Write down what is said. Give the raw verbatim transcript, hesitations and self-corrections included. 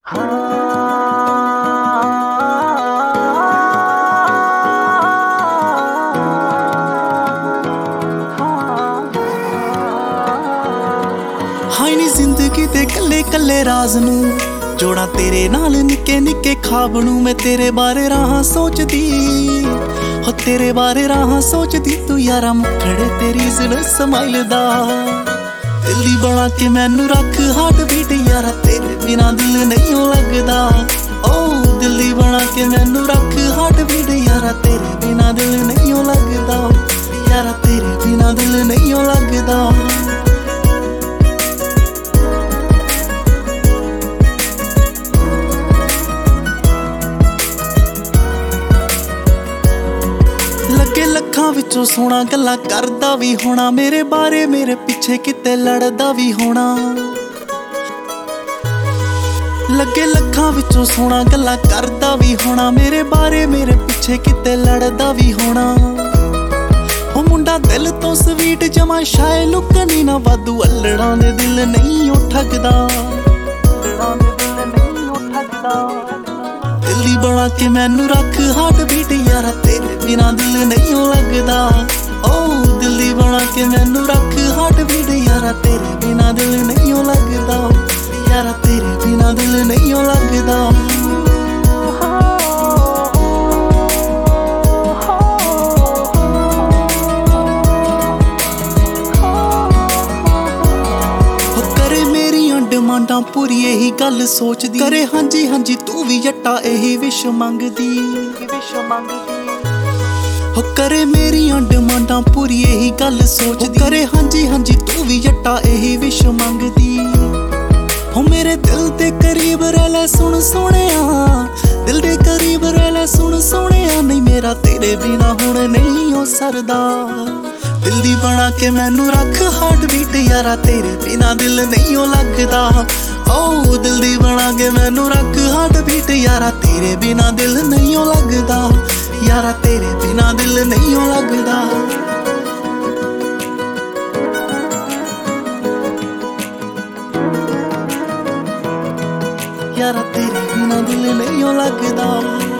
ਹਾਏ ਨੀ ਜ਼ਿੰਦਗੀ ਦੇ ਕੱਲੇ ਕੱਲੇ ਰਾਜ਼ ਨੂੰ ਜੋੜਾਂ ਤੇਰੇ ਨਾਲ ਨਿੱਕੇ ਨਿੱਕੇ ਖਾਬ ਨੂੰ। ਮੈਂ ਤੇਰੇ ਬਾਰੇ ਰਾਹਾਂ ਸੋਚਦੀ, ਹੋ ਤੇਰੇ ਬਾਰੇ ਰਾਹਾਂ ਸੋਚਦੀ। ਤੂੰ ਯਾਰਾ ਮੁਖੜੇ ਤੇਰੀ ਜ਼ੁਲ ਸਮਾਈਲ ਦਾ ਦਿੱਲੀ ਬਣਾ ਕੇ ਮੈਨੂੰ ਰੱਖ ਹਾਰਟ ਬੀਟ। ਯਾਰਾ ਤੇਰੇ ਬਿਨਾ ਦਿਲ ਨਹੀਂ ਲੱਗਦਾ, ਓ ਦਿੱਲੀ ਬਣਾ ਕੇ ਮੈਨੂੰ ਰੱਖ ਹਾਰਟ ਬੀਟ। ਯਾਰਾ ਤੇਰੇ ਬਿਨਾ ਦਿਲ ਨਹੀਂ ਲੱਗਦਾ, ਯਾਰਾ ਤੇਰੇ ਬਿਨਾ ਦਿਲ ਨਹੀਂ ਲੱਗਦਾ। ਲੱਗੇ ਲੱਖਾਂ ਵਿੱਚੋਂ ਸੋਹਣਾ ਗੱਲਾਂ ਕਰਦਾ ਵੀ ਹੋਣਾ, ਮੇਰੇ ਬਾਰੇ ਮੇਰੇ ਪਿੱਛੇ ਕਿਤੇ ਲੜਦਾ ਵੀ ਹੋਣਾ। ਲੱਗੇ ਲੱਖਾਂ ਵਿੱਚੋਂ ਸੋਹਣਾ ਗੱਲਾਂ ਕਰਦਾ ਵੀ ਹੋਣਾ, ਮੇਰੇ ਬਾਰੇ ਮੇਰੇ ਪਿੱਛੇ ਕਿਤੇ ਲੜਦਾ ਵੀ ਹੋਣਾ। ਉਹ ਮੁੰਡਾ ਦਿਲ ਤੋਂ ਸਵੀਟ ਜਮਾ ਸ਼ਾਇ ਲੁਕਣੀ ਨਾ ਵਾਧੂ, ਅਲੜਾਂ ਦੇ ਦਿਲ ਨਹੀਂ ਉਹ ਠੱਗਦਾ। ਦਿੱਲੀ ਬਣਾ ਕੇ ਮੈਨੂੰ ਰੱਖ ਹਾਰਟ ਬੀਟ। ਯਾਰਾ ਤੇਰੇ ਬਿਨਾ ਦਿਲ ਨਹੀਂ ਲੱਗਦਾ, ਓ ਦਿੱਲੀ ਬਣਾ ਕੇ ਮੈਨੂੰ ਰੱਖ ਹਾਰਟ ਬੀਟ। ਯਾਰਾ ਤੇਰੇ ਬਿਨਾ ਦਿਲ ਨਹੀਂ ਲੱਗਦਾ, ਯਾਰਾ ਤੇਰੇ ਬਿਨਾ ਦਿਲ ਨਹੀਂ ਲੱਗਦਾ। ਡਿਮਾਂਡਾਂ ਪੂਰੀ ਇਹੀ ਗੱਲ ਸੋਚਦੀ, ਕਰੇ ਹਾਂਜੀ ਹਾਂਜੀ ਤੂੰ ਵੀ ਜੱਟਾ ਇਹੀ ਵਿਸ਼ ਮੰਗਦੀ। ਹੋ ਕਰੇ ਮੇਰੀਆਂ ਡਿਮਾਂਡਾਂ ਪੂਰੀ ਇਹੀ ਗੱਲ ਸੋਚਦੀ, ਕਰੇ ਹਾਂਜੀ ਹਾਂਜੀ ਤੂੰ ਵੀ ਜੱਟਾ ਇਹੀ ਵਿਸ਼ ਮੰਗਦੀ। ਹੋ ਮੇਰੇ ਦਿਲ ਦੇ ਕਰੀਬ ਰਹਿ ਲੈ ਸੁਣ ਸੋਹਣਿਆ, ਦਿਲ ਦੇ ਕਰੀਬ ਰਹਿ ਲੈ ਸੁਣ ਸੋਹਣਿਆ। ਨਹੀਂ ਮੇਰਾ ਤੇਰੇ ਬਿਨਾ ਹੁਣ ਨਹੀਂ ਹੋ ਸਰਦਾ, ਦਿੱਲੀ ਬਣਾ ਕੇ ਮੈਨੂੰ ਰੱਖ ਹਾਰਟ ਬੀਟ। ਯਾਰਾ ਤੇਰੇ ਬਿਨਾ ਦਿਲ ਨਹੀਂ ਲੱਗਦਾ, ਓ ਦਿੱਲੀ ਬਣਾ ਕੇ ਮੈਨੂੰ ਰੱਖ ਹਾਰਟ ਬੀਟ। ਯਾਰਾ ਤੇਰੇ ਬਿਨਾ ਦਿਲ ਨਹੀਂ ਲੱਗਦਾ, ਯਾਰਾ ਤੇਰੇ ਬਿਨਾ ਦਿਲ ਨਹੀਂ ਲੱਗਦਾ। ਯਾਰਾ ਤੇਰੇ ਬਿਨਾ ਦਿਲ ਨਹੀਂ ਲੱਗਦਾ।